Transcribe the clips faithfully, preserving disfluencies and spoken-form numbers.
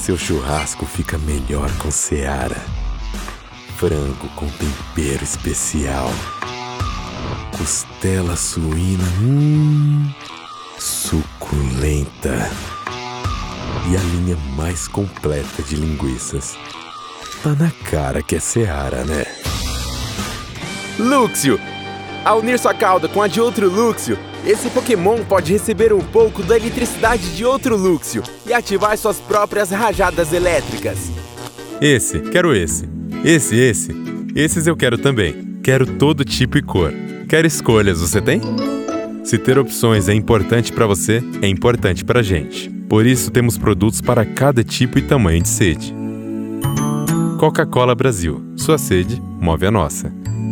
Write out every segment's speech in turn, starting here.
Seu churrasco fica melhor com Seara. Frango com tempero especial. Costela suína, hum, suculenta. E a linha mais completa de linguiças. Tá na cara que é Seara, né? Luxio! Ao unir sua cauda com a de outro Luxio, esse Pokémon pode receber um pouco da eletricidade de outro Luxio e ativar suas próprias rajadas elétricas. Esse, quero esse. Esse, esse. Esses eu quero também. Quero todo tipo e cor. Quero escolhas, você tem? Se ter opções é importante pra você, é importante pra gente. Por isso temos produtos para cada tipo e tamanho de sede. Coca-Cola Brasil. Sua sede move a nossa.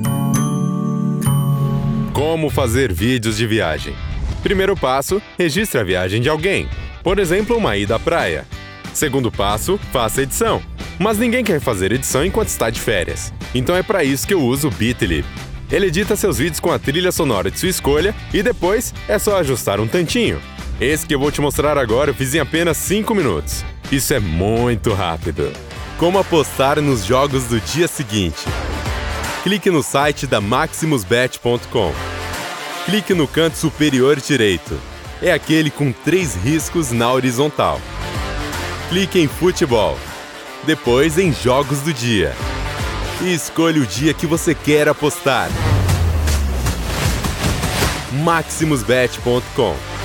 Como fazer vídeos de viagem? Primeiro passo, registre a viagem de alguém. Por exemplo, uma ida à praia. Segundo passo, faça edição. Mas ninguém quer fazer edição enquanto está de férias. Então é para isso que eu uso o Bitly. Ele edita seus vídeos com a trilha sonora de sua escolha e depois é só ajustar um tantinho. Esse que eu vou te mostrar agora eu fiz em apenas cinco minutos. Isso é muito rápido. Como apostar nos jogos do dia seguinte? Clique no site da maximus bet ponto com. Clique no canto superior direito. É aquele com três riscos na horizontal. Clique em futebol. Depois em jogos do dia. E escolha o dia que você quer apostar. maximus bet ponto com.